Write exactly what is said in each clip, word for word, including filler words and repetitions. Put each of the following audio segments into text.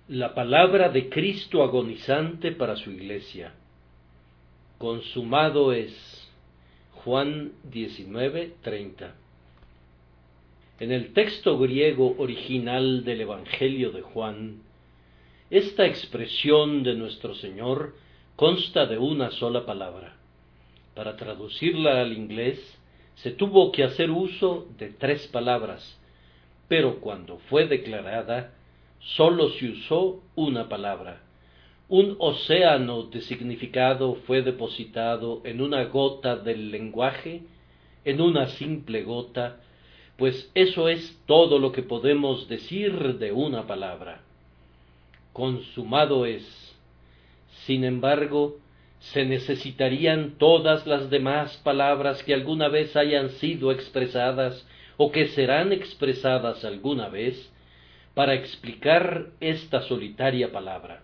La palabra de Cristo agonizante para su iglesia. Consumado es. Juan diecinueve, treinta. En el texto griego original del Evangelio de Juan, esta expresión de nuestro Señor consta de una sola palabra. Para traducirla al inglés, se tuvo que hacer uso de tres palabras, pero cuando fue declarada, sólo se usó una palabra. Un océano de significado fue depositado en una gota del lenguaje, en una simple gota, pues eso es todo lo que podemos decir de una palabra. Consumado es. Sin embargo, se necesitarían todas las demás palabras que alguna vez hayan sido expresadas o que serán expresadas alguna vez, para explicar esta solitaria palabra.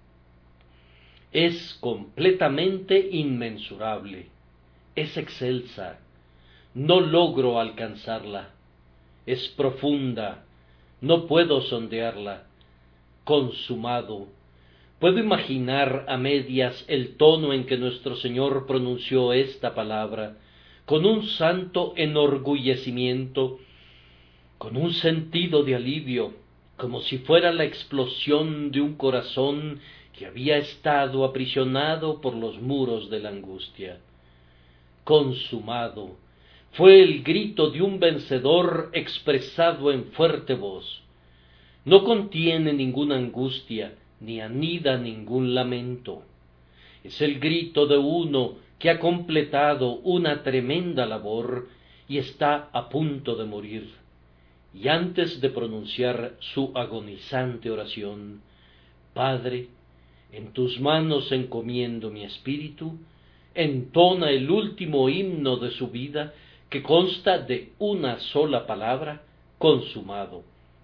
Es completamente inmensurable, es excelsa, no logro alcanzarla, es profunda, no puedo sondearla, consumado. Puedo imaginar a medias el tono en que nuestro Señor pronunció esta palabra, con un santo enorgullecimiento, con un sentido de alivio, como si fuera la explosión de un corazón que había estado aprisionado por los muros de la angustia. Consumado fue el grito de un vencedor expresado en fuerte voz. No contiene ninguna angustia, ni anida ningún lamento. Es el grito de uno que ha completado una tremenda labor y está a punto de morir. Y antes de pronunciar su agonizante oración, Padre, en tus manos encomiendo mi espíritu, entona el último himno de su vida, que consta de una sola palabra: consumado.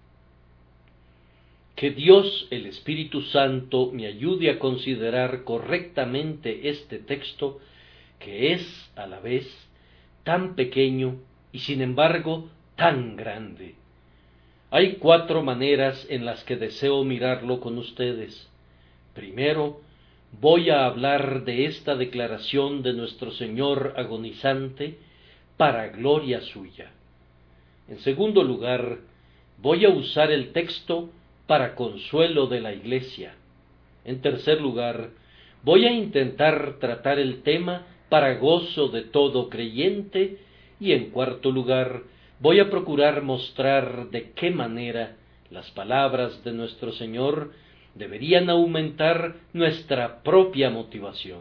Que Dios, el Espíritu Santo, me ayude a considerar correctamente este texto, que es a la vez tan pequeño y sin embargo tan grande. Hay cuatro maneras en las que deseo mirarlo con ustedes. Primero, voy a hablar de esta declaración de nuestro Señor agonizante para gloria suya. En segundo lugar, voy a usar el texto para consuelo de la Iglesia. En tercer lugar, voy a intentar tratar el tema para gozo de todo creyente. Y en cuarto lugar, voy a procurar mostrar de qué manera las palabras de nuestro Señor deberían aumentar nuestra propia motivación.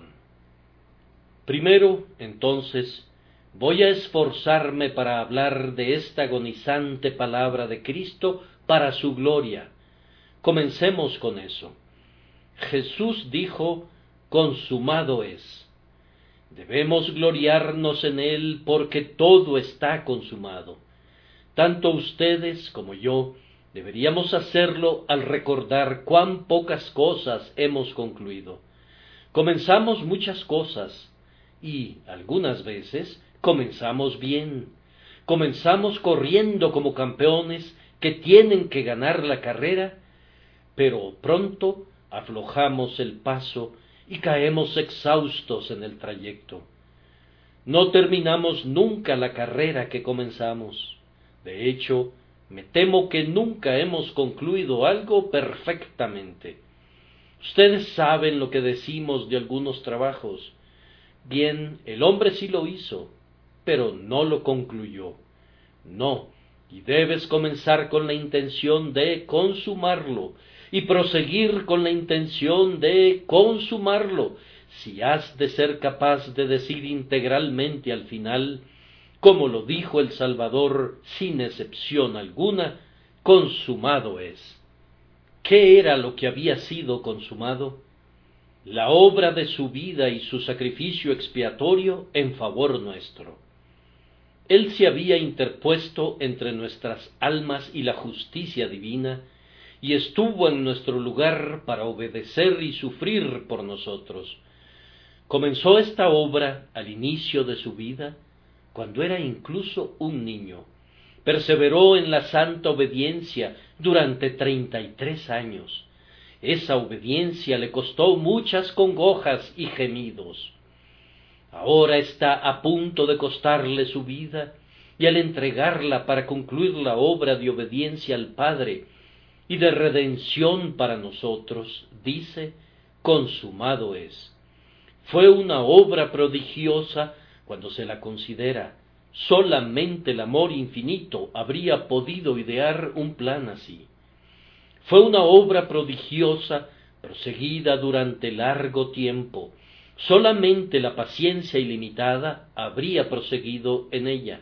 Primero, entonces, voy a esforzarme para hablar de esta agonizante palabra de Cristo para su gloria. Comencemos con eso. Jesús dijo: consumado es. Debemos gloriarnos en él porque todo está consumado. Tanto ustedes como yo deberíamos hacerlo al recordar cuán pocas cosas hemos concluido. Comenzamos muchas cosas y, algunas veces, comenzamos bien. Comenzamos corriendo como campeones que tienen que ganar la carrera, pero pronto aflojamos el paso y caemos exhaustos en el trayecto. No terminamos nunca la carrera que comenzamos. De hecho, me temo que nunca hemos concluido algo perfectamente. Ustedes saben lo que decimos de algunos trabajos. Bien, el hombre sí lo hizo, pero no lo concluyó. No, y debes comenzar con la intención de consumarlo, y proseguir con la intención de consumarlo, si has de ser capaz de decir integralmente al final, como lo dijo el Salvador sin excepción alguna: consumado es. ¿Qué era lo que había sido consumado? La obra de su vida y su sacrificio expiatorio en favor nuestro. Él se había interpuesto entre nuestras almas y la justicia divina, y estuvo en nuestro lugar para obedecer y sufrir por nosotros. Comenzó esta obra al inicio de su vida, cuando era incluso un niño. Perseveró en la santa obediencia durante treinta y tres años, Esa obediencia le costó muchas congojas y gemidos. Ahora está a punto de costarle su vida, y al entregarla para concluir la obra de obediencia al Padre y de redención para nosotros, dice, consumado es. Fue una obra prodigiosa cuando se la considera. Solamente el amor infinito habría podido idear un plan así. Fue una obra prodigiosa, proseguida durante largo tiempo. Solamente la paciencia ilimitada habría proseguido en ella.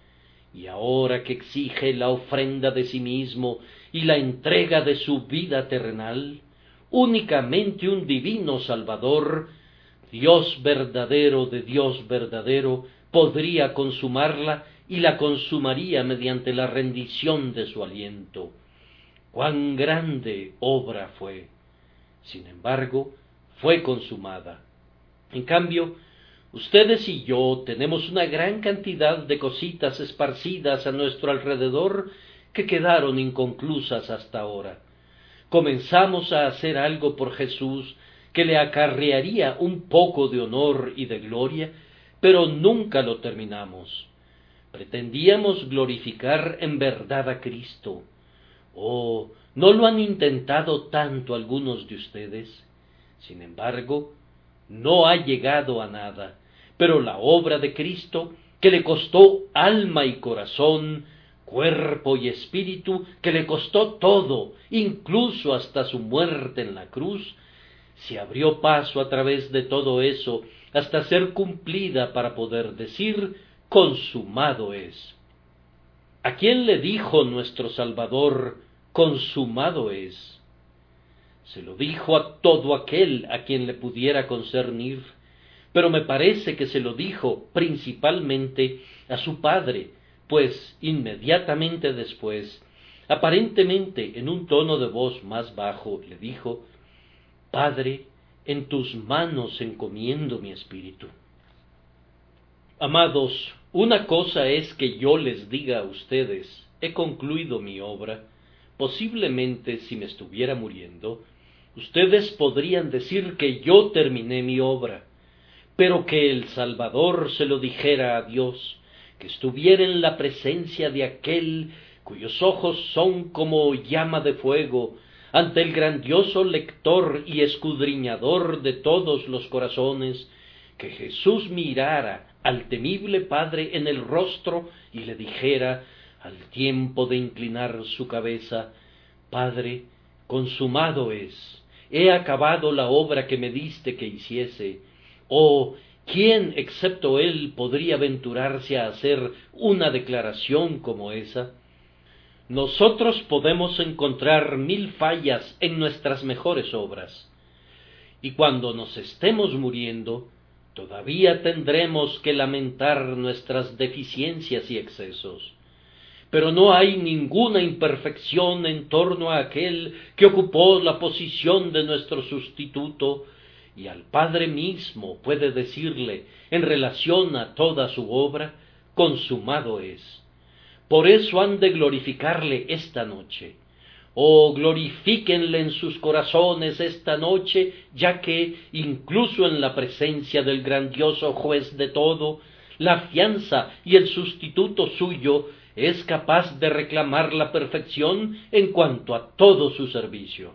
Y ahora que exige la ofrenda de sí mismo y la entrega de su vida terrenal, únicamente un divino Salvador, Dios verdadero de Dios verdadero, podría consumarla y la consumaría mediante la rendición de su aliento. ¡Cuán grande obra fue! Sin embargo, fue consumada. En cambio, ustedes y yo tenemos una gran cantidad de cositas esparcidas a nuestro alrededor que quedaron inconclusas hasta ahora. Comenzamos a hacer algo por Jesús que le acarrearía un poco de honor y de gloria, pero nunca lo terminamos. Pretendíamos glorificar en verdad a Cristo. Oh, ¿no lo han intentado tanto algunos de ustedes? Sin embargo, no ha llegado a nada, pero la obra de Cristo, que le costó alma y corazón, cuerpo y espíritu, que le costó todo, incluso hasta su muerte en la cruz, se abrió paso a través de todo eso hasta ser cumplida para poder decir, consumado es. ¿A quién le dijo nuestro Salvador, consumado es? Se lo dijo a todo aquel a quien le pudiera concernir, pero me parece que se lo dijo principalmente a su Padre, pues inmediatamente después, aparentemente en un tono de voz más bajo, le dijo, Padre, en tus manos encomiendo mi espíritu. Amados, una cosa es que yo les diga a ustedes, he concluido mi obra. Posiblemente si me estuviera muriendo, ustedes podrían decir que yo terminé mi obra, pero que el Salvador se lo dijera a Dios, que estuviera en la presencia de aquel cuyos ojos son como llama de fuego, ante el grandioso lector y escudriñador de todos los corazones, que Jesús mirara al temible Padre en el rostro y le dijera, al tiempo de inclinar su cabeza, Padre, consumado es, he acabado la obra que me diste que hiciese. Oh, ¿quién excepto él podría aventurarse a hacer una declaración como esa? Nosotros podemos encontrar mil fallas en nuestras mejores obras, y cuando nos estemos muriendo, todavía tendremos que lamentar nuestras deficiencias y excesos. Pero no hay ninguna imperfección en torno a aquel que ocupó la posición de nuestro sustituto, y al Padre mismo puede decirle, en relación a toda su obra, consumado es. Por eso han de glorificarle esta noche. Oh, glorifíquenle en sus corazones esta noche, ya que, incluso en la presencia del grandioso juez de todo, la fianza y el sustituto suyo es capaz de reclamar la perfección en cuanto a todo su servicio.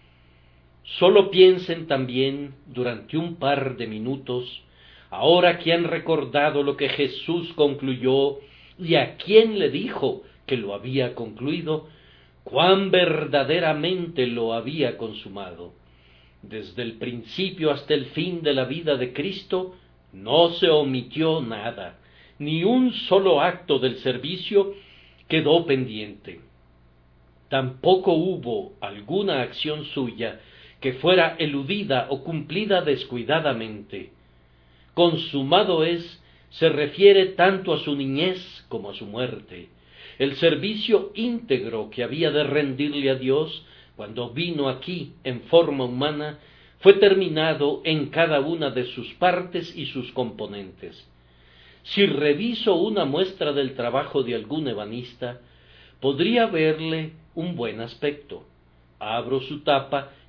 Solo piensen también, durante un par de minutos, ahora que han recordado lo que Jesús concluyó y a quién le dijo que lo había concluido, cuán verdaderamente lo había consumado. Desde el principio hasta el fin de la vida de Cristo, no se omitió nada, ni un solo acto del servicio quedó pendiente. Tampoco hubo alguna acción suya que fuera eludida o cumplida descuidadamente. Consumado es, se refiere tanto a su niñez como a su muerte. El servicio íntegro que había de rendirle a Dios cuando vino aquí en forma humana fue terminado en cada una de sus partes y sus componentes. Si reviso una muestra del trabajo de algún ebanista, podría verle un buen aspecto. Abro su tapa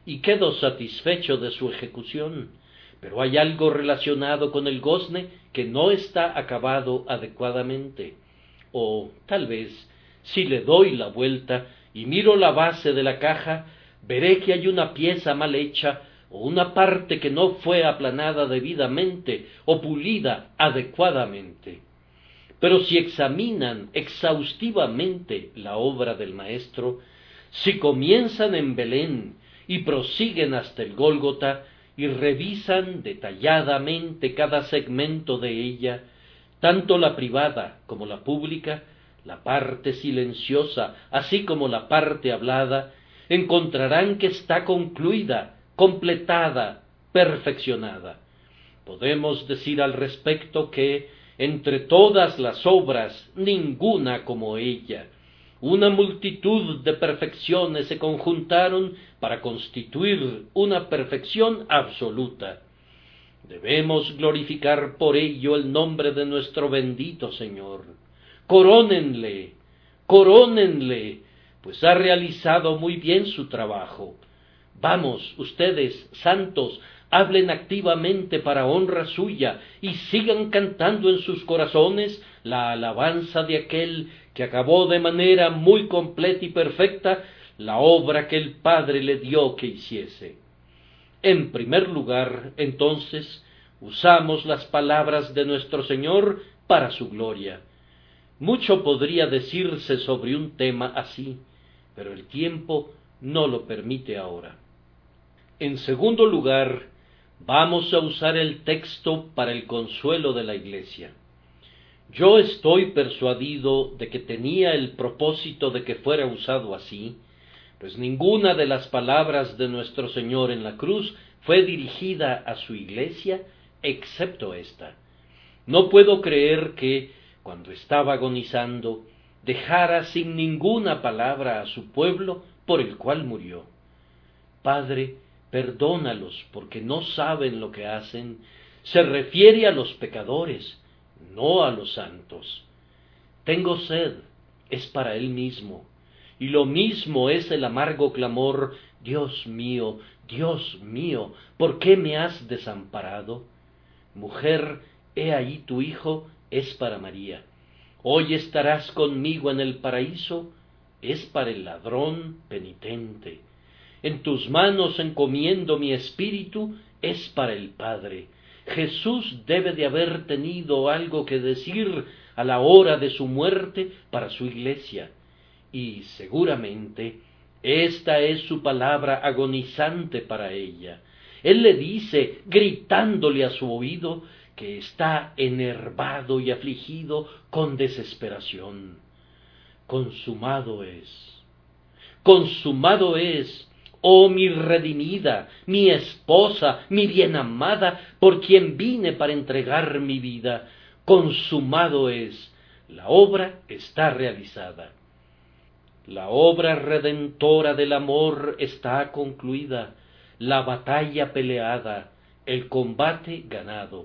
y quedo satisfecho de su ejecución, pero hay algo relacionado con el gozne que no está acabado adecuadamente. O, tal vez, si le doy la vuelta y miro la base de la caja, veré que hay una pieza mal hecha, o una parte que no fue aplanada debidamente, o pulida adecuadamente. Pero si examinan exhaustivamente la obra del Maestro, si comienzan en Belén y prosiguen hasta el Gólgota, y revisan detalladamente cada segmento de ella, tanto la privada como la pública, la parte silenciosa así como la parte hablada, encontrarán que está concluida, completada, perfeccionada. Podemos decir al respecto que, entre todas las obras, ninguna como ella. Una multitud de perfecciones se conjuntaron para constituir una perfección absoluta. Debemos glorificar por ello el nombre de nuestro bendito Señor. Corónenle, corónenle, pues ha realizado muy bien su trabajo. Vamos, ustedes, santos, hablen activamente para honra suya y sigan cantando en sus corazones la alabanza de aquel que acabó de manera muy completa y perfecta la obra que el Padre le dio que hiciese. En primer lugar, entonces, usamos las palabras de nuestro Señor para su gloria. Mucho podría decirse sobre un tema así, pero el tiempo no lo permite ahora. En segundo lugar, vamos a usar el texto para el consuelo de la Iglesia. Yo estoy persuadido de que tenía el propósito de que fuera usado así, pues ninguna de las palabras de nuestro Señor en la cruz fue dirigida a su Iglesia, excepto esta. No puedo creer que, cuando estaba agonizando, dejara sin ninguna palabra a su pueblo por el cual murió. Padre, perdónalos porque no saben lo que hacen, se refiere a los pecadores, no a los santos. Tengo sed, es para él mismo, y lo mismo es el amargo clamor, Dios mío, Dios mío, ¿por qué me has desamparado? Mujer, he ahí tu hijo, es para María. Hoy estarás conmigo en el paraíso, es para el ladrón penitente. En tus manos encomiendo mi espíritu, es para el Padre. Jesús debe de haber tenido algo que decir a la hora de su muerte para su Iglesia, y seguramente esta es su palabra agonizante para ella. Él le dice, gritándole a su oído, que está enervado y afligido con desesperación. Consumado es, consumado es, oh mi redimida, mi esposa, mi bien amada, por quien vine para entregar mi vida. Consumado es, la obra está realizada. La obra redentora del amor está concluida, la batalla peleada, el combate ganado.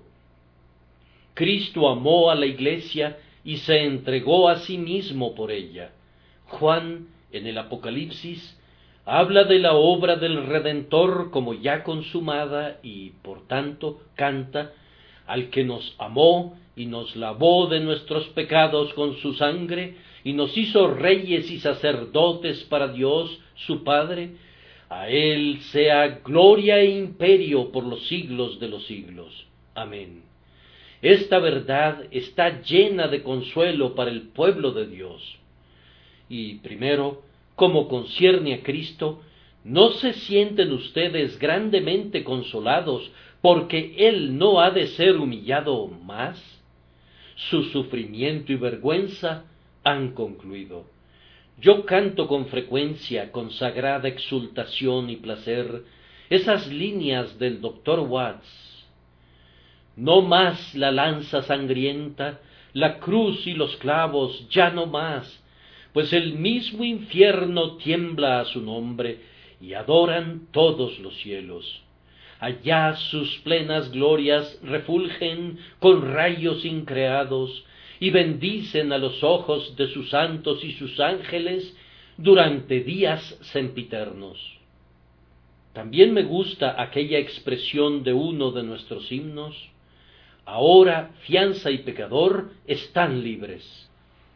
Cristo amó a la Iglesia y se entregó a sí mismo por ella. Juan, en el Apocalipsis, habla de la obra del Redentor como ya consumada y, por tanto, canta, al que nos amó y nos lavó de nuestros pecados con su sangre, y nos hizo reyes y sacerdotes para Dios, su Padre, a él sea gloria e imperio por los siglos de los siglos. Amén. Esta verdad está llena de consuelo para el pueblo de Dios. Y primero, como concierne a Cristo, ¿no se sienten ustedes grandemente consolados porque Él no ha de ser humillado más? Su sufrimiento y vergüenza han concluido. Yo canto con frecuencia, con sagrada exultación y placer, esas líneas del doctor Watts. No más la lanza sangrienta, la cruz y los clavos, ya no más, pues el mismo infierno tiembla a su nombre, y adoran todos los cielos. Allá sus plenas glorias refulgen con rayos increados, y bendicen a los ojos de sus santos y sus ángeles durante días sempiternos. También me gusta aquella expresión de uno de nuestros himnos: ahora fianza y pecador están libres.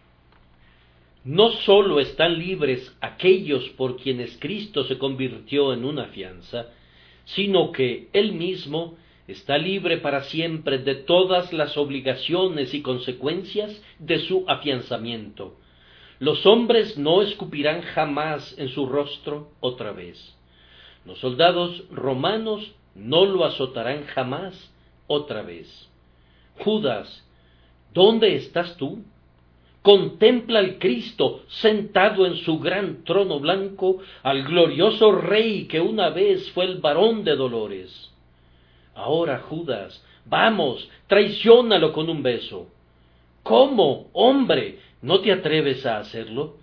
No sólo están libres aquellos por quienes Cristo se convirtió en una fianza, sino que Él mismo está libre para siempre de todas las obligaciones y consecuencias de su afianzamiento. Los hombres no escupirán jamás en su rostro otra vez. Los soldados romanos no lo azotarán jamás otra vez. Judas, ¿dónde estás tú? Contempla al Cristo sentado en su gran trono blanco, al glorioso Rey que una vez fue el varón de dolores. Ahora, Judas, vamos, traiciónalo con un beso. ¿Cómo, hombre, no te atreves a hacerlo?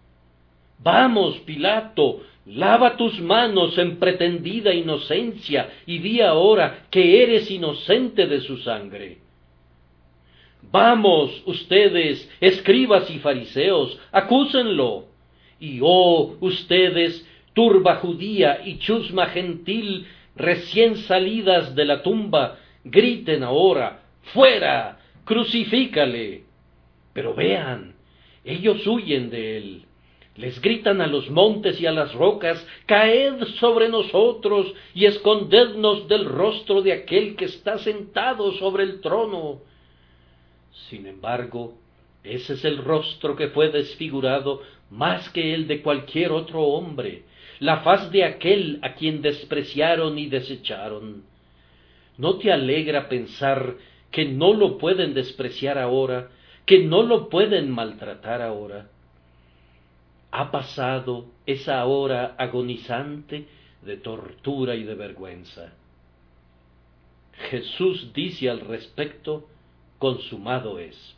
Vamos, Pilato, lava tus manos en pretendida inocencia y di ahora que eres inocente de su sangre. Vamos, ustedes, escribas y fariseos, acúsenlo. Y oh, ustedes, turba judía y chusma gentil, recién salidas de la tumba, griten ahora: ¡fuera! ¡Crucifícale! Pero vean, ellos huyen de él. Les gritan a los montes y a las rocas: caed sobre nosotros y escondednos del rostro de aquel que está sentado sobre el trono. Sin embargo, ese es el rostro que fue desfigurado más que el de cualquier otro hombre, la faz de aquel a quien despreciaron y desecharon. ¿No te alegra pensar que no lo pueden despreciar ahora, que no lo pueden maltratar ahora? Ha pasado esa hora agonizante de tortura y de vergüenza. Jesús dice al respecto: consumado es.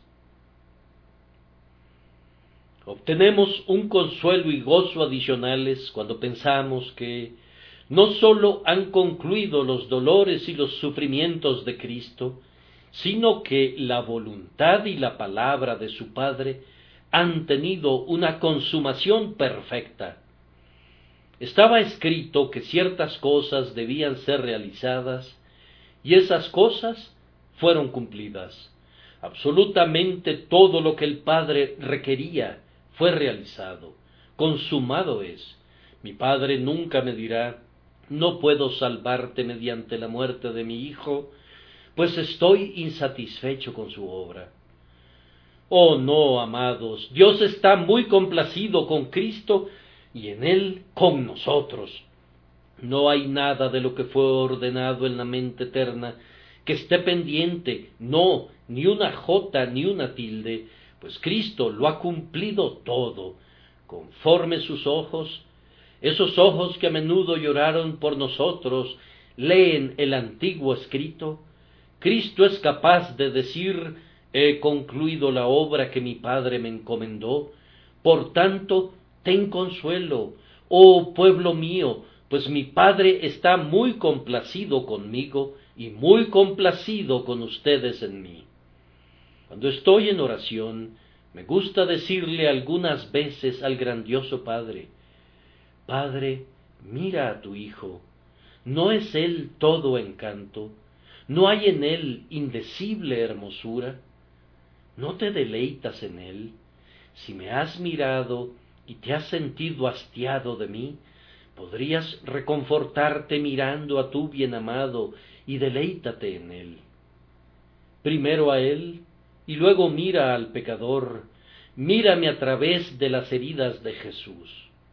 Obtenemos un consuelo y gozo adicionales cuando pensamos que no sólo han concluido los dolores y los sufrimientos de Cristo, sino que la voluntad y la palabra de su Padre han tenido una consumación perfecta. Estaba escrito que ciertas cosas debían ser realizadas, y esas cosas fueron cumplidas. Absolutamente todo lo que el Padre requería fue realizado. Consumado es. Mi Padre nunca me dirá: no puedo salvarte mediante la muerte de mi Hijo, pues estoy insatisfecho con su obra. Oh no, amados, Dios está muy complacido con Cristo y en Él con nosotros. No hay nada de lo que fue ordenado en la mente eterna que esté pendiente, no, ni una jota ni una tilde, pues Cristo lo ha cumplido todo, conforme sus ojos, esos ojos que a menudo lloraron por nosotros, leen el antiguo escrito. Cristo es capaz de decir: he concluido la obra que mi Padre me encomendó, por tanto, ten consuelo, oh pueblo mío, pues mi Padre está muy complacido conmigo y muy complacido con ustedes en mí. Cuando estoy en oración, me gusta decirle algunas veces al grandioso Padre: Padre, mira a tu Hijo, ¿no es Él todo encanto? ¿No hay en Él indecible hermosura? ¿No te deleitas en Él? Si me has mirado y te has sentido hastiado de mí, podrías reconfortarte mirando a tu bien amado y deleítate en Él. Primero a Él y luego mira al pecador, mírame a través de las heridas de Jesús.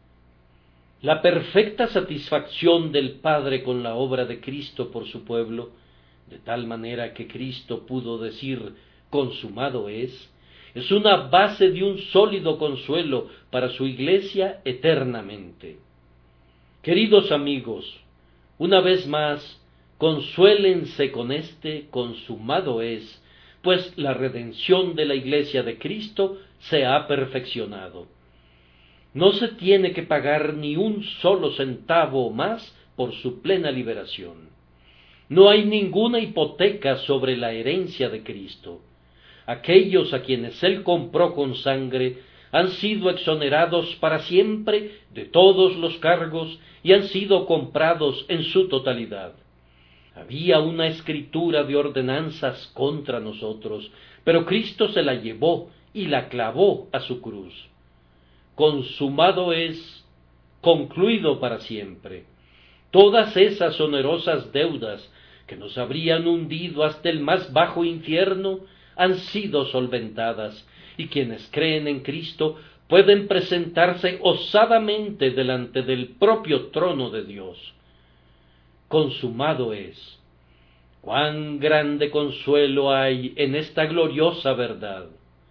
La perfecta satisfacción del Padre con la obra de Cristo por su pueblo, de tal manera que Cristo pudo decir: consumado es, es una base de un sólido consuelo para su Iglesia eternamente. Queridos amigos, una vez más, consuélense con este consumado es, pues la redención de la Iglesia de Cristo se ha perfeccionado. No se tiene que pagar ni un solo centavo más por su plena liberación. No hay ninguna hipoteca sobre la herencia de Cristo. Aquellos a quienes Él compró con sangre han sido exonerados para siempre de todos los cargos y han sido comprados en su totalidad. Había una escritura de ordenanzas contra nosotros, pero Cristo se la llevó y la clavó a su cruz. Consumado es, concluido para siempre. Todas esas onerosas deudas que nos habrían hundido hasta el más bajo infierno han sido solventadas, y quienes creen en Cristo pueden presentarse osadamente delante del propio trono de Dios. Consumado es. Cuán grande consuelo hay en esta gloriosa verdad.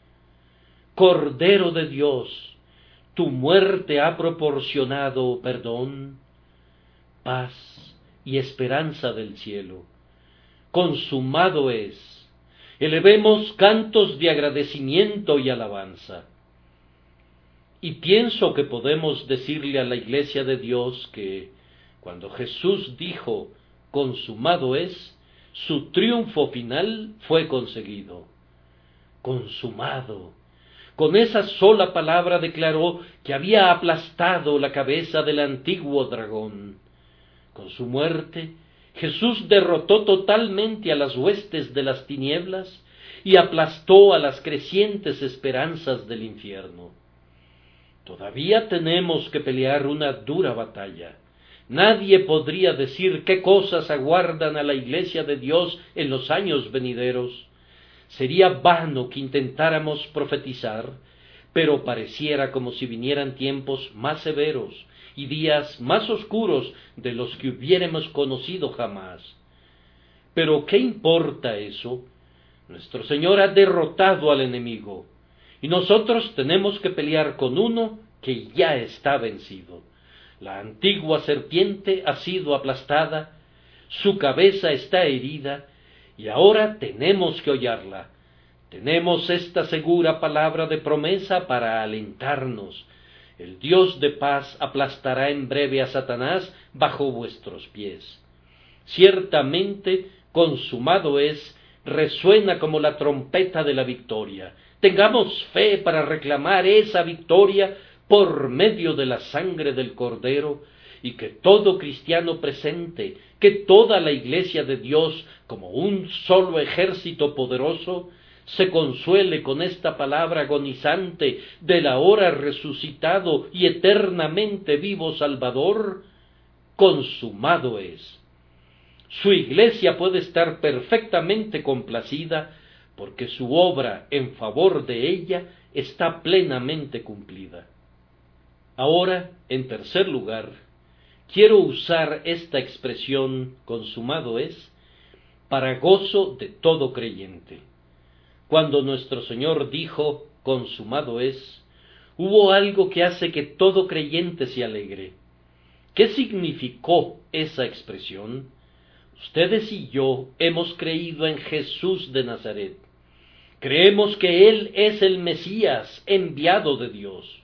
Cordero de Dios, tu muerte ha proporcionado perdón, paz y esperanza del cielo. Consumado es. Elevemos cantos de agradecimiento y alabanza. Y pienso que podemos decirle a la Iglesia de Dios que, cuando Jesús dijo, consumado es, su triunfo final fue conseguido. Consumado. Con esa sola palabra declaró que había aplastado la cabeza del antiguo dragón. Con su muerte, Jesús derrotó totalmente a las huestes de las tinieblas y aplastó a las crecientes esperanzas del infierno. Todavía tenemos que pelear una dura batalla. Nadie podría decir qué cosas aguardan a la Iglesia de Dios en los años venideros. Sería vano que intentáramos profetizar, pero pareciera como si vinieran tiempos más severos y días más oscuros de los que hubiéramos conocido jamás. Pero ¿qué importa eso? Nuestro Señor ha derrotado al enemigo, y nosotros tenemos que pelear con uno que ya está vencido. La antigua serpiente ha sido aplastada, su cabeza está herida, y ahora tenemos que hollarla. Tenemos esta segura palabra de promesa para alentarnos. El Dios de paz aplastará en breve a Satanás bajo vuestros pies. Ciertamente, consumado es, resuena como la trompeta de la victoria. Tengamos fe para reclamar esa victoria por medio de la sangre del Cordero, y que todo cristiano presente, que toda la Iglesia de Dios, como un solo ejército poderoso, se consuele con esta palabra agonizante del ahora resucitado y eternamente vivo Salvador: consumado es. Su Iglesia puede estar perfectamente complacida, porque su obra en favor de ella está plenamente cumplida. Ahora, en tercer lugar, quiero usar esta expresión consumado es para gozo de todo creyente. Cuando nuestro Señor dijo consumado es, hubo algo que hace que todo creyente se alegre. ¿Qué significó esa expresión? Ustedes y yo hemos creído en Jesús de Nazaret. Creemos que Él es el Mesías enviado de Dios.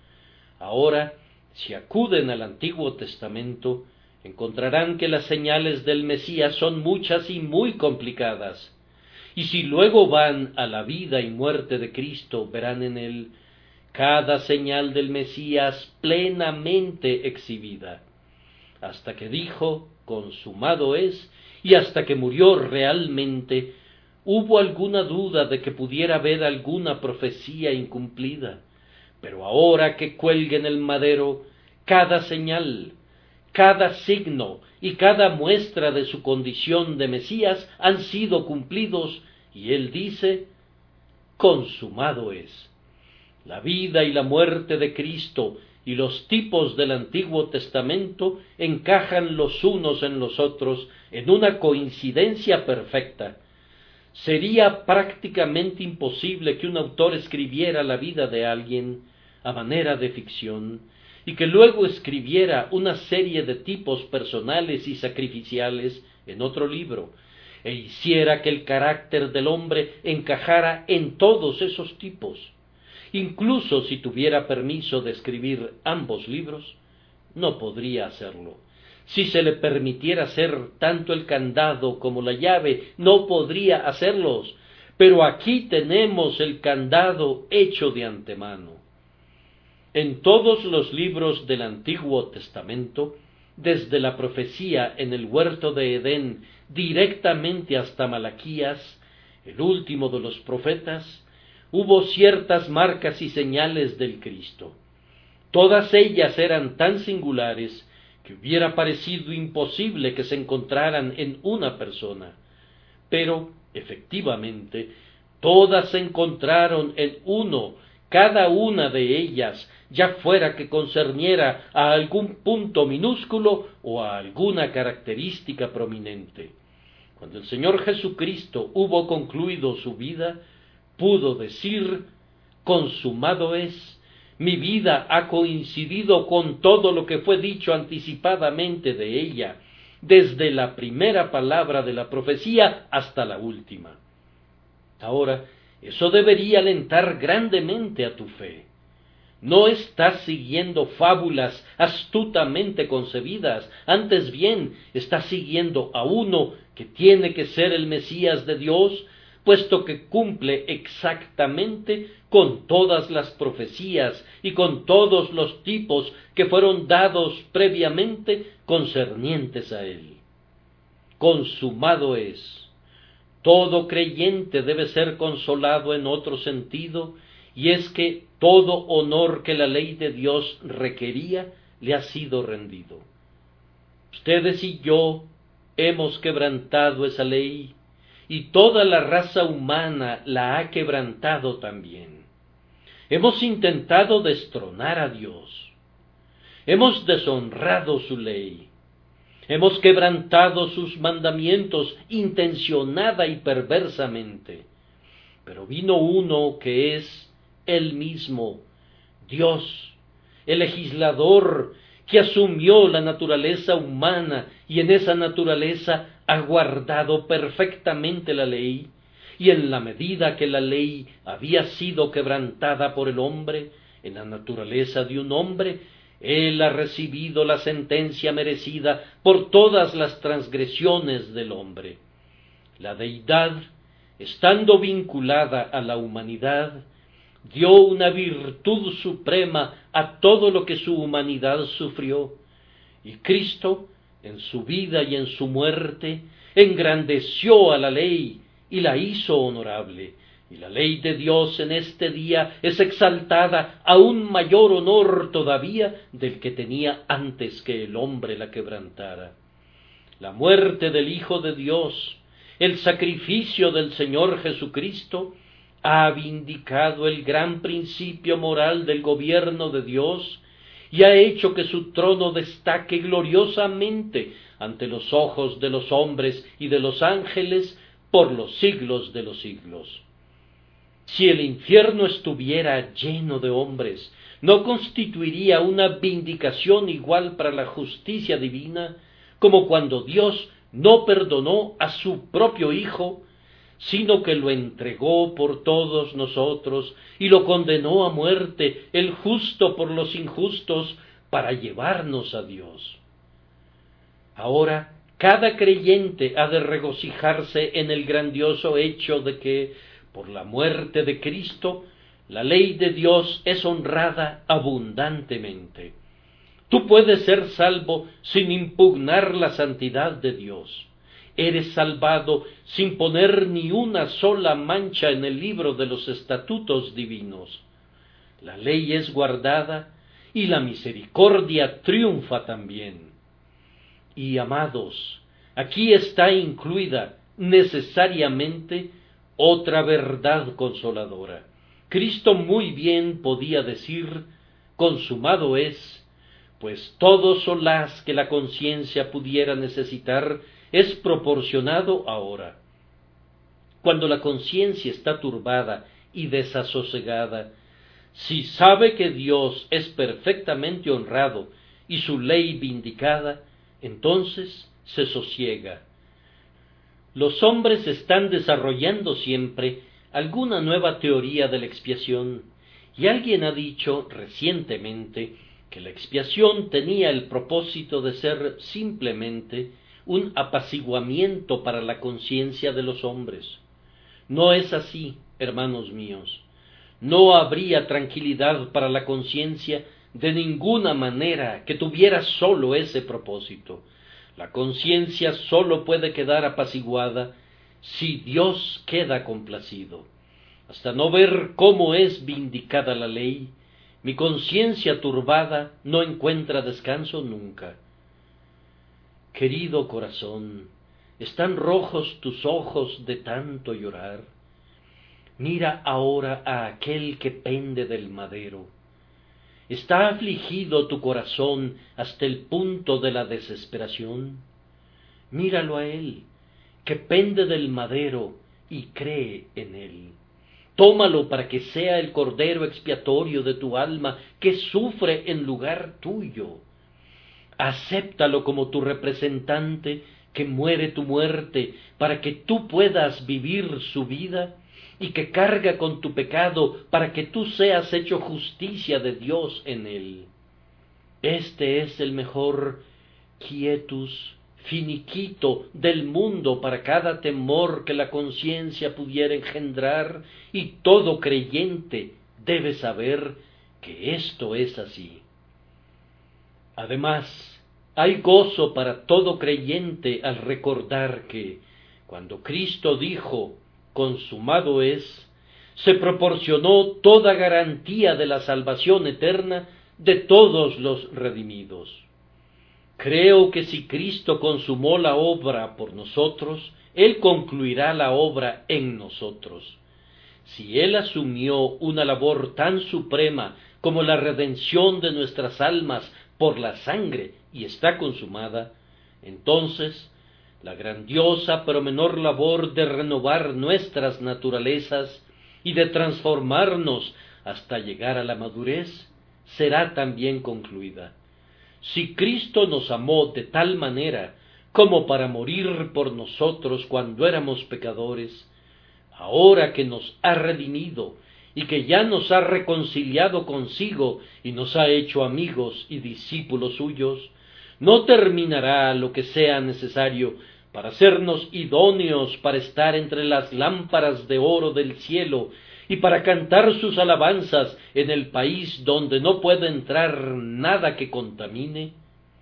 Ahora, si acuden al Antiguo Testamento, encontrarán que las señales del Mesías son muchas y muy complicadas. Y si luego van a la vida y muerte de Cristo, verán en él cada señal del Mesías plenamente exhibida, hasta que dijo, consumado es, y hasta que murió realmente. ¿Hubo alguna duda de que pudiera haber alguna profecía incumplida? Pero ahora que cuelga en el madero, cada señal, cada signo y cada muestra de su condición de Mesías han sido cumplidos, y él dice, consumado es. La vida y la muerte de Cristo y los tipos del Antiguo Testamento encajan los unos en los otros en una coincidencia perfecta. Sería prácticamente imposible que un autor escribiera la vida de alguien a manera de ficción y que luego escribiera una serie de tipos personales y sacrificiales en otro libro, e hiciera que el carácter del hombre encajara en todos esos tipos. Incluso si tuviera permiso de escribir ambos libros, no podría hacerlo. Si se le permitiera hacer tanto el candado como la llave, no podría hacerlos. Pero aquí tenemos el candado hecho de antemano. En todos los libros del Antiguo Testamento, desde la profecía en el huerto de Edén directamente hasta Malaquías, el último de los profetas, hubo ciertas marcas y señales del Cristo. Todas ellas eran tan singulares que hubiera parecido imposible que se encontraran en una persona, pero, efectivamente, todas se encontraron en uno, cada una de ellas, ya fuera que concerniera a algún punto minúsculo o a alguna característica prominente. Cuando el Señor Jesucristo hubo concluido su vida, pudo decir: consumado es. Mi vida ha coincidido con todo lo que fue dicho anticipadamente de ella, desde la primera palabra de la profecía hasta la última. Ahora, eso debería alentar grandemente a tu fe. No estás siguiendo fábulas astutamente concebidas, antes bien estás siguiendo a uno que tiene que ser el Mesías de Dios, puesto que cumple exactamente con todas las profecías y con todos los tipos que fueron dados previamente concernientes a él. Consumado es. Todo creyente debe ser consolado en otro sentido, y es que todo honor que la ley de Dios requería le ha sido rendido. Ustedes y yo hemos quebrantado esa ley, y toda la raza humana la ha quebrantado también. Hemos intentado destronar a Dios. Hemos deshonrado su ley. Hemos quebrantado sus mandamientos intencionada y perversamente. Pero vino uno que es Él mismo, Dios, el legislador, que asumió la naturaleza humana y en esa naturaleza ha guardado perfectamente la ley, y en la medida que la ley había sido quebrantada por el hombre, en la naturaleza de un hombre, él ha recibido la sentencia merecida por todas las transgresiones del hombre. La deidad, estando vinculada a la humanidad, dio una virtud suprema a todo lo que su humanidad sufrió, y Cristo, en su vida y en su muerte, engrandeció a la ley y la hizo honorable, y la ley de Dios en este día es exaltada a un mayor honor todavía del que tenía antes que el hombre la quebrantara. La muerte del Hijo de Dios, el sacrificio del Señor Jesucristo, ha vindicado el gran principio moral del gobierno de Dios y ha hecho que su trono destaque gloriosamente ante los ojos de los hombres y de los ángeles por los siglos de los siglos. Si el infierno estuviera lleno de hombres, ¿no constituiría una vindicación igual para la justicia divina, como cuando Dios no perdonó a su propio Hijo, sino que lo entregó por todos nosotros y lo condenó a muerte, el justo por los injustos, para llevarnos a Dios? Ahora, cada creyente ha de regocijarse en el grandioso hecho de que, por la muerte de Cristo, la ley de Dios es honrada abundantemente. Tú puedes ser salvo sin impugnar la santidad de Dios. Eres salvado sin poner ni una sola mancha en el libro de los estatutos divinos. La ley es guardada y la misericordia triunfa también. Y amados, aquí está incluida necesariamente otra verdad consoladora. Cristo muy bien podía decir: consumado es, pues todo solaz que la conciencia pudiera necesitar es proporcionado ahora. Cuando la conciencia está turbada y desasosegada, si sabe que Dios es perfectamente honrado y su ley vindicada, entonces se sosiega. Los hombres están desarrollando siempre alguna nueva teoría de la expiación, y alguien ha dicho recientemente que la expiación tenía el propósito de ser simplemente un apaciguamiento para la conciencia de los hombres. No es así, hermanos míos. no habría tranquilidad para la conciencia de ninguna manera que tuviera sólo ese propósito. La conciencia sólo puede quedar apaciguada si Dios queda complacido. Hasta no ver cómo es vindicada la ley, mi conciencia turbada no encuentra descanso nunca. Querido corazón, ¿están rojos tus ojos de tanto llorar? Mira ahora a aquel que pende del madero. ¿Está afligido tu corazón hasta el punto de la desesperación? Míralo a él, que pende del madero y cree en él. Tómalo para que sea el cordero expiatorio de tu alma que sufre en lugar tuyo. Acéptalo como tu representante que muere tu muerte para que tú puedas vivir su vida y que carga con tu pecado para que tú seas hecho justicia de Dios en él. Este es el mejor quietus finiquito del mundo para cada temor que la conciencia pudiera engendrar, y todo creyente debe saber que esto es así. Además, hay gozo para todo creyente al recordar que, cuando Cristo dijo, consumado es, se proporcionó toda garantía de la salvación eterna de todos los redimidos. Creo que si Cristo consumó la obra por nosotros, Él concluirá la obra en nosotros. Si Él asumió una labor tan suprema como la redención de nuestras almas por la sangre y está consumada, entonces la grandiosa pero menor labor de renovar nuestras naturalezas y de transformarnos hasta llegar a la madurez será también concluida. Si Cristo nos amó de tal manera como para morir por nosotros cuando éramos pecadores, ahora que nos ha redimido y que ya nos ha reconciliado consigo y nos ha hecho amigos y discípulos suyos, no terminará lo que sea necesario para hacernos idóneos para estar entre las lámparas de oro del cielo y para cantar sus alabanzas en el país donde no puede entrar nada que contamine?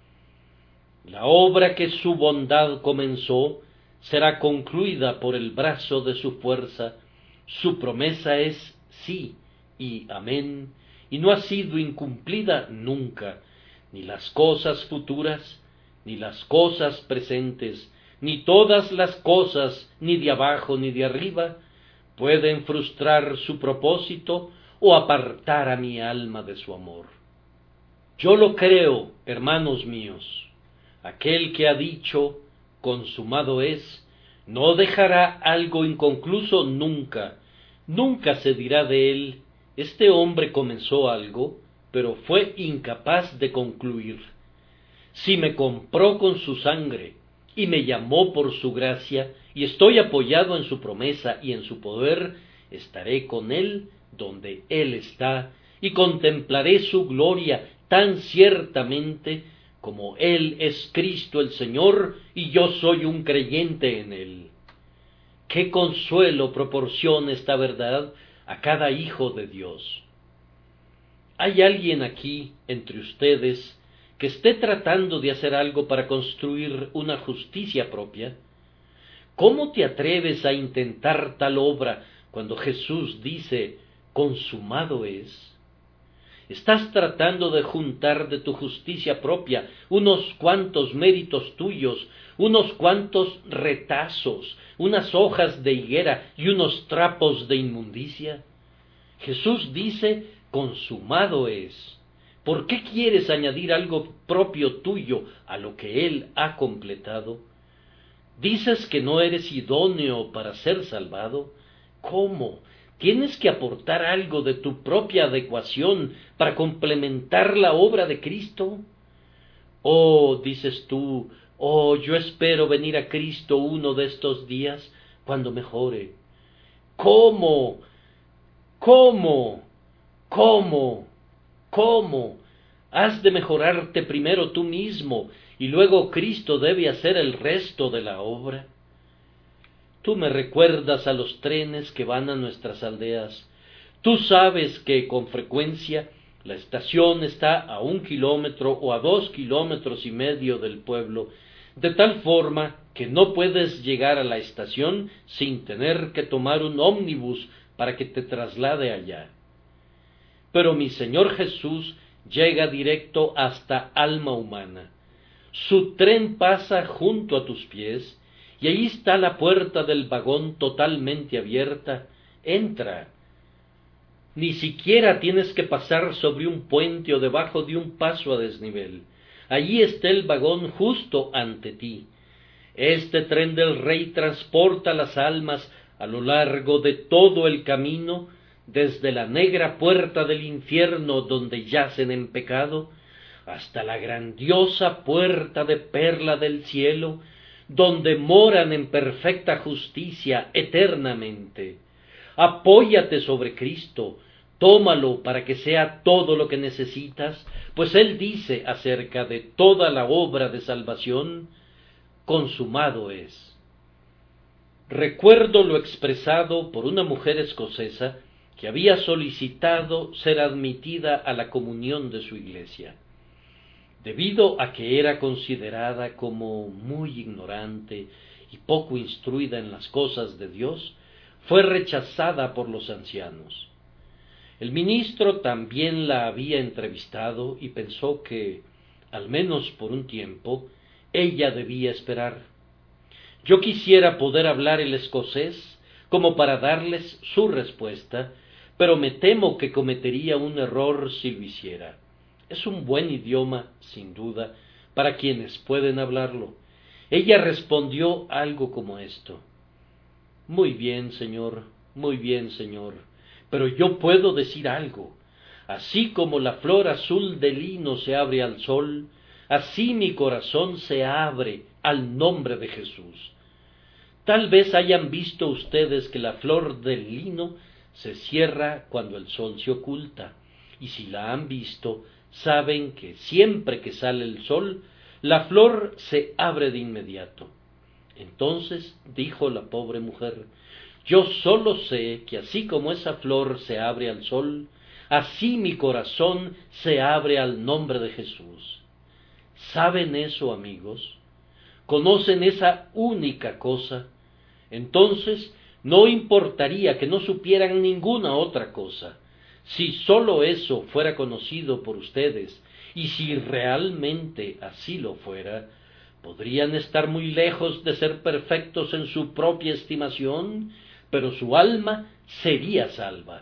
La obra que su bondad comenzó será concluida por el brazo de su fuerza. Su promesa es sí y amén, y no ha sido incumplida nunca. Ni las cosas futuras, ni las cosas presentes, ni todas las cosas, ni de abajo ni de arriba, pueden frustrar su propósito o apartar a mi alma de su amor. Yo lo creo, hermanos míos. Aquel que ha dicho, consumado es, no dejará algo inconcluso nunca. Nunca se dirá de él, este hombre comenzó algo, pero fue incapaz de concluir. Si me compró con su sangre y me llamó por su gracia, y estoy apoyado en su promesa y en su poder, estaré con él donde él está, y contemplaré su gloria tan ciertamente como él es Cristo el Señor, y yo soy un creyente en él. Qué consuelo proporciona esta verdad a cada hijo de Dios. ¿Hay alguien aquí entre ustedes que esté tratando de hacer algo para construir una justicia propia? ¿Cómo te atreves a intentar tal obra cuando Jesús dice, consumado es? Estás tratando de juntar de tu justicia propia unos cuantos méritos tuyos, unos cuantos retazos, unas hojas de higuera y unos trapos de inmundicia. Jesús dice, consumado es. ¿Por qué quieres añadir algo propio tuyo a lo que Él ha completado? ¿Dices que no eres idóneo para ser salvado? ¿Cómo? ¿Tienes que aportar algo de tu propia adecuación para complementar la obra de Cristo? Oh, dices tú, oh, yo espero venir a Cristo uno de estos días cuando mejore. ¿Cómo? ¿Cómo? ¿Cómo? ¿Cómo? Has de mejorarte primero tú mismo, y luego Cristo debe hacer el resto de la obra. Tú me recuerdas a los trenes que van a nuestras aldeas. Tú sabes que con frecuencia la estación está a un kilómetro o a dos kilómetros y medio del pueblo, de tal forma que no puedes llegar a la estación sin tener que tomar un ómnibus para que te traslade allá. Pero mi Señor Jesús llega directo hasta Alma Humana. Su tren pasa junto a tus pies, y ahí está la puerta del vagón totalmente abierta. Entra. Ni siquiera tienes que pasar sobre un puente o debajo de un paso a desnivel. Allí está el vagón justo ante ti. Este tren del Rey transporta las almas a lo largo de todo el camino, desde la negra puerta del infierno donde yacen en pecado, hasta la grandiosa puerta de perla del cielo, donde moran en perfecta justicia eternamente. Apóyate sobre Cristo, tómalo para que sea todo lo que necesitas, pues Él dice acerca de toda la obra de salvación: consumado es. Recuerdo lo expresado por una mujer escocesa que había solicitado ser admitida a la comunión de su iglesia. Debido a que era considerada como muy ignorante y poco instruida en las cosas de Dios, fue rechazada por los ancianos. El ministro también la había entrevistado y pensó que, al menos por un tiempo, ella debía esperar. Yo quisiera poder hablar el escocés como para darles su respuesta, pero me temo que cometería un error si lo hiciera. Es un buen idioma, sin duda, para quienes pueden hablarlo. Ella respondió algo como esto: Muy bien, señor, muy bien, señor, pero yo puedo decir algo. Así como la flor azul del lino se abre al sol, así mi corazón se abre al nombre de Jesús. Tal vez hayan visto ustedes que la flor del lino se cierra cuando el sol se oculta, y si la han visto, saben que siempre que sale el sol, la flor se abre de inmediato. Entonces dijo la pobre mujer: yo solo sé que así como esa flor se abre al sol, así mi corazón se abre al nombre de Jesús. ¿Saben eso, amigos? ¿Conocen esa única cosa? Entonces no importaría que no supieran ninguna otra cosa. Si sólo eso fuera conocido por ustedes, y si realmente así lo fuera, podrían estar muy lejos de ser perfectos en su propia estimación, pero su alma sería salva.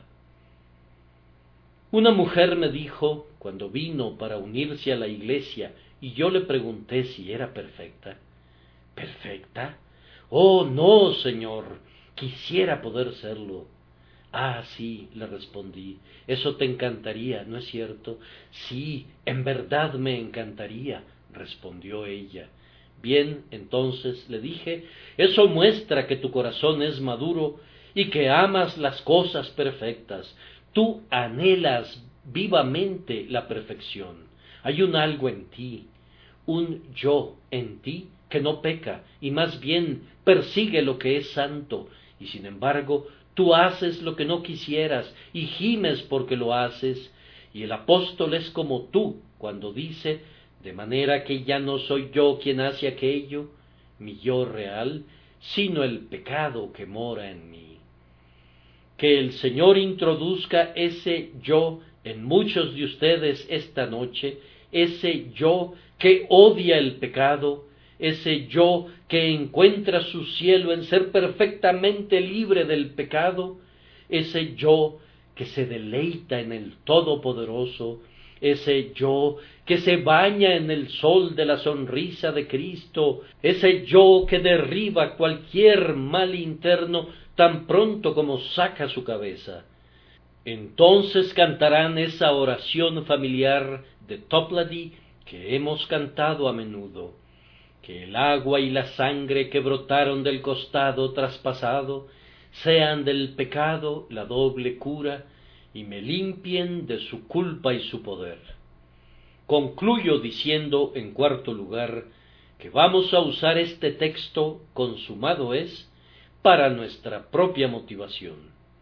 Una mujer me dijo, cuando vino para unirse a la iglesia, y yo le pregunté si era perfecta: ¿perfecta? Oh, no, señor, quisiera poder serlo. Ah, sí, le respondí, eso te encantaría, ¿no es cierto? Sí, en verdad me encantaría, respondió ella. Bien, entonces, le dije, eso muestra que tu corazón es maduro y que amas las cosas perfectas. Tú anhelas vivamente la perfección. Hay un algo en ti, un yo en ti que no peca y más bien persigue lo que es santo, y sin embargo tú haces lo que no quisieras y gimes porque lo haces. Y el apóstol es como tú cuando dice: de manera que ya no soy yo quien hace aquello, mi yo real, sino el pecado que mora en mí. Que el Señor introduzca ese yo en muchos de ustedes esta noche, ese yo que odia el pecado, ese yo que encuentra su cielo en ser perfectamente libre del pecado, ese yo que se deleita en el Todopoderoso, ese yo que se baña en el sol de la sonrisa de Cristo, ese yo que derriba cualquier mal interno tan pronto como saca su cabeza. Entonces cantarán esa oración familiar de Toplady que hemos cantado a menudo: que el agua y la sangre que brotaron del costado traspasado sean del pecado la doble cura y me limpien de su culpa y su poder. Concluyo diciendo, en cuarto lugar, que vamos a usar este texto, consumado es, para nuestra propia motivación.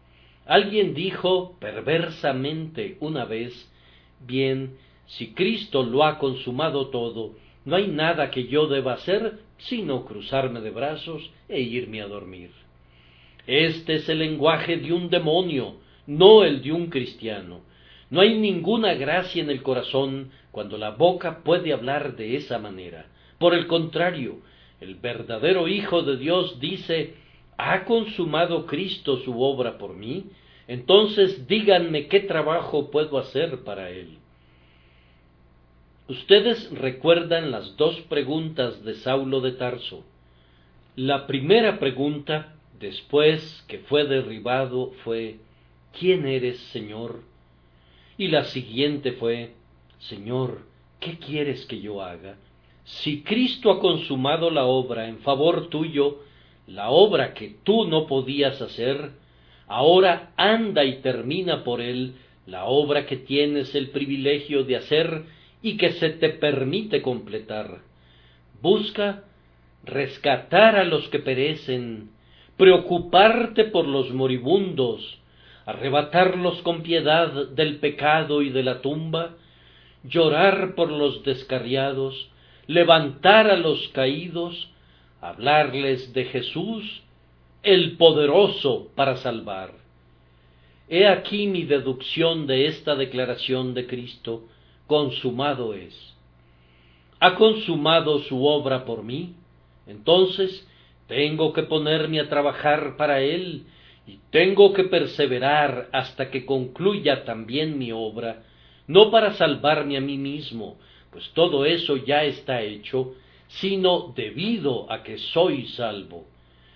Alguien dijo perversamente una vez: bien, si Cristo lo ha consumado todo, no hay nada que yo deba hacer sino cruzarme de brazos e irme a dormir. Este es el lenguaje de un demonio, no el de un cristiano. No hay ninguna gracia en el corazón cuando la boca puede hablar de esa manera. Por el contrario, el verdadero Hijo de Dios dice: ¿ha consumado Cristo su obra por mí? Entonces díganme qué trabajo puedo hacer para Él. Ustedes recuerdan las dos preguntas de Saulo de Tarso. La primera pregunta, después que fue derribado, fue: ¿quién eres, Señor? Y la siguiente fue: Señor, ¿qué quieres que yo haga? Si Cristo ha consumado la obra en favor tuyo, la obra que tú no podías hacer, ahora anda y termina por Él la obra que tienes el privilegio de hacer y que se te permite completar. Busca rescatar a los que perecen, preocuparte por los moribundos, arrebatarlos con piedad del pecado y de la tumba, llorar por los descarriados, levantar a los caídos, hablarles de Jesús, el poderoso para salvar. He aquí mi deducción de esta declaración de Cristo: consumado es. ¿Ha consumado su obra por mí? Entonces tengo que ponerme a trabajar para Él, y tengo que perseverar hasta que concluya también mi obra, no para salvarme a mí mismo, pues todo eso ya está hecho, sino debido a que soy salvo.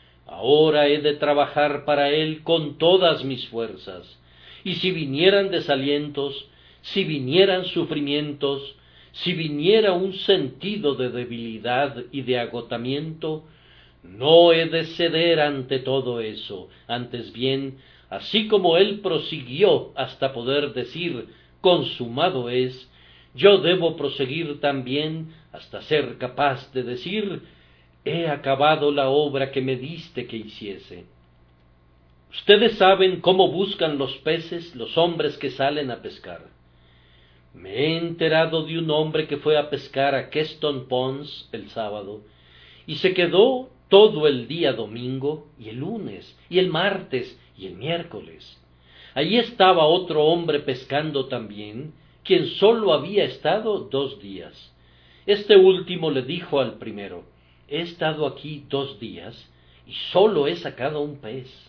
Ahora he de trabajar para Él con todas mis fuerzas, y si vinieran desalientos, si vinieran sufrimientos, si viniera un sentido de debilidad y de agotamiento, no he de ceder ante todo eso. Antes bien, así como Él prosiguió hasta poder decir: consumado es, yo debo proseguir también hasta ser capaz de decir: he acabado la obra que me diste que hiciese. Ustedes saben cómo buscan los peces los hombres que salen a pescar. Me he enterado de un hombre que fue a pescar a Keston Ponds el sábado, y se quedó todo el día domingo, y el lunes, y el martes, y el miércoles. Allí estaba otro hombre pescando también, quien sólo había estado dos días. Este último le dijo al primero: he estado aquí dos días, y sólo he sacado un pez.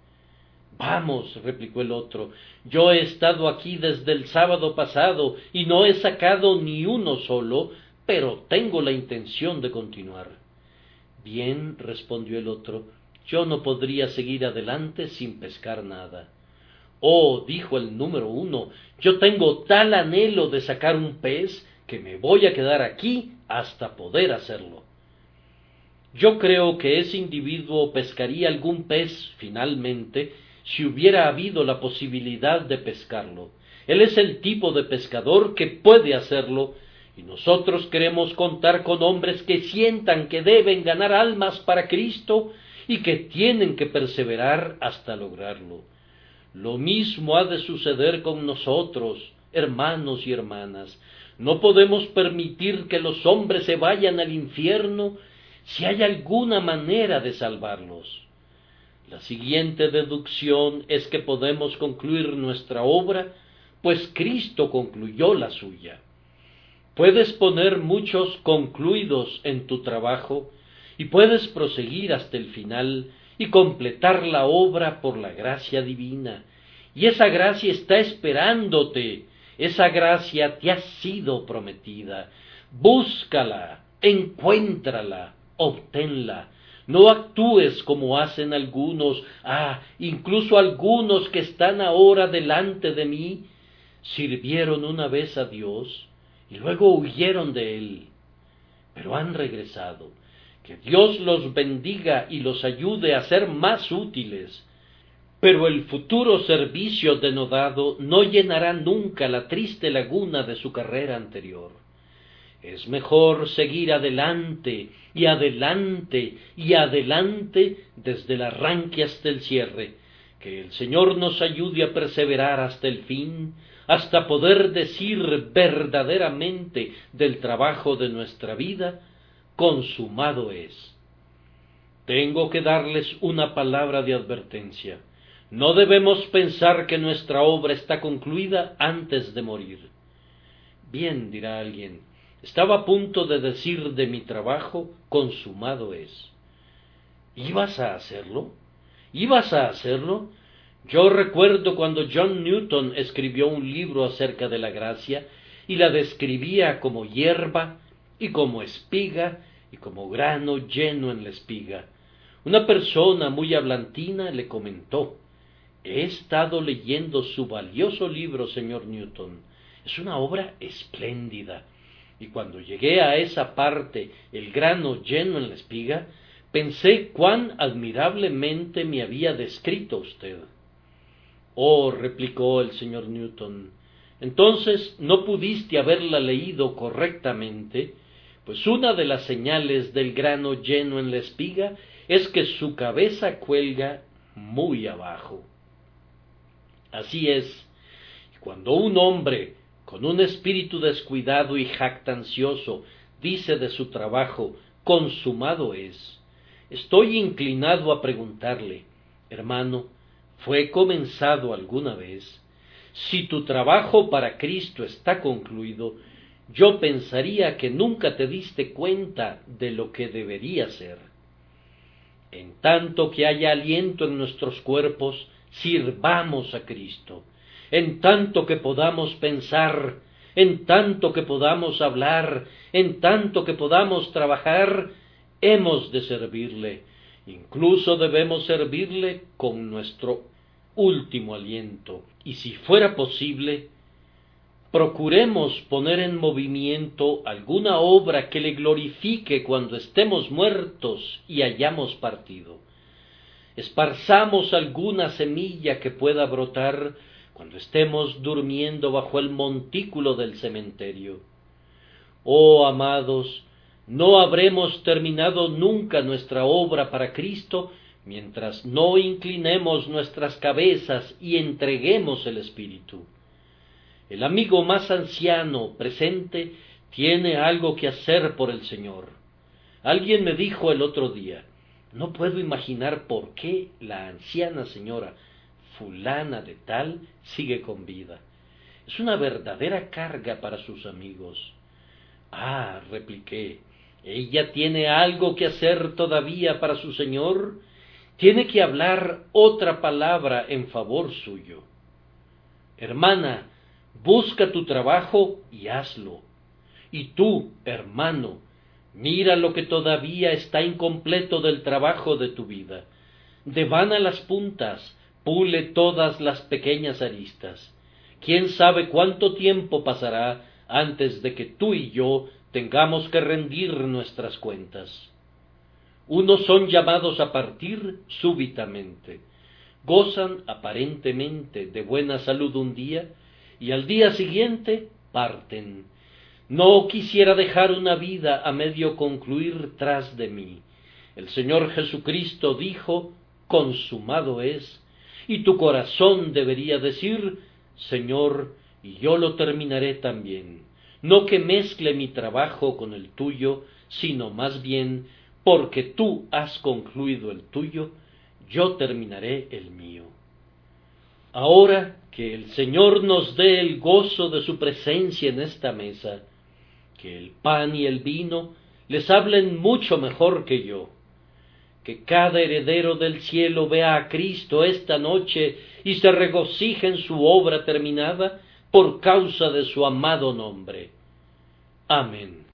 Vamos, replicó el otro, yo he estado aquí desde el sábado pasado, y no he sacado ni uno solo, pero tengo la intención de continuar. Bien, respondió el otro, yo no podría seguir adelante sin pescar nada. Oh, dijo el número uno, yo tengo tal anhelo de sacar un pez que me voy a quedar aquí hasta poder hacerlo. Yo creo que ese individuo pescaría algún pez finalmente si hubiera habido la posibilidad de pescarlo. Él es el tipo de pescador que puede hacerlo, y nosotros queremos contar con hombres que sientan que deben ganar almas para Cristo y que tienen que perseverar hasta lograrlo. Lo mismo ha de suceder con nosotros, hermanos y hermanas. No podemos permitir que los hombres se vayan al infierno si hay alguna manera de salvarlos. La siguiente deducción es que podemos concluir nuestra obra, pues Cristo concluyó la suya. Puedes poner muchos concluidos en tu trabajo, y puedes proseguir hasta el final y completar la obra por la gracia divina. Y esa gracia está esperándote, esa gracia te ha sido prometida. Búscala, encuéntrala, obténla. No actúes como hacen algunos, ah, incluso algunos que están ahora delante de mí, sirvieron una vez a Dios y luego huyeron de Él, pero han regresado. Que Dios los bendiga y los ayude a ser más útiles, pero el futuro servicio denodado no llenará nunca la triste laguna de su carrera anterior. Es mejor seguir adelante y adelante y adelante desde el arranque hasta el cierre, Que el Señor nos ayude a perseverar hasta el fin, hasta poder decir verdaderamente del trabajo de nuestra vida: consumado es. Tengo que darles una palabra de advertencia. No debemos pensar que nuestra obra está concluida antes de morir. Bien, dirá alguien, estaba a punto de decir de mi trabajo: consumado es. ¿Ibas a hacerlo? ¿Ibas a hacerlo? Yo recuerdo cuando John Newton escribió un libro acerca de la gracia y la describía como hierba y como espiga y como grano lleno en la espiga. Una persona muy hablantina le comentó: he estado leyendo su valioso libro, señor Newton. Es una obra espléndida. Y cuando llegué a esa parte, el grano lleno en la espiga, pensé cuán admirablemente me había descrito usted. Oh, replicó el señor Newton, entonces no pudiste haberla leído correctamente, pues una de las señales del grano lleno en la espiga es que su cabeza cuelga muy abajo. Así es, cuando un hombre con un espíritu descuidado y jactancioso dice de su trabajo: consumado es, estoy inclinado a preguntarle: hermano, ¿fue comenzado alguna vez? Si tu trabajo para Cristo está concluido, yo pensaría que nunca te diste cuenta de lo que debería ser. En tanto que haya aliento en nuestros cuerpos, sirvamos a Cristo. En tanto que podamos pensar, en tanto que podamos hablar, en tanto que podamos trabajar, hemos de servirle. Incluso debemos servirle con nuestro último aliento. Y si fuera posible, procuremos poner en movimiento alguna obra que le glorifique cuando estemos muertos y hayamos partido. Esparzamos alguna semilla que pueda brotar cuando estemos durmiendo bajo el montículo del cementerio. Oh, amados, no habremos terminado nunca nuestra obra para Cristo mientras no inclinemos nuestras cabezas y entreguemos el Espíritu. El amigo más anciano presente tiene algo que hacer por el Señor. Alguien me dijo el otro día: no puedo imaginar por qué la anciana señora fulana de tal sigue con vida. Es una verdadera carga para sus amigos. Ah, repliqué, ella tiene algo que hacer todavía para su Señor. Tiene que hablar otra palabra en favor suyo. Hermana, busca tu trabajo y hazlo. Y tú, hermano, mira lo que todavía está incompleto del trabajo de tu vida. Devana las puntas, pule todas las pequeñas aristas. ¿Quién sabe cuánto tiempo pasará antes de que tú y yo tengamos que rendir nuestras cuentas? Unos son llamados a partir súbitamente, gozan aparentemente de buena salud un día, y al día siguiente parten. No quisiera dejar una vida a medio concluir tras de mí. El Señor Jesucristo dijo: consumado es, y tu corazón debería decir: Señor, y yo lo terminaré también. No que mezcle mi trabajo con el tuyo, sino más bien, porque tú has concluido el tuyo, yo terminaré el mío. Ahora que el Señor nos dé el gozo de su presencia en esta mesa, que el pan y el vino les hablen mucho mejor que yo, que cada heredero del cielo vea a Cristo esta noche y se regocije en su obra terminada por causa de su amado nombre. Amén.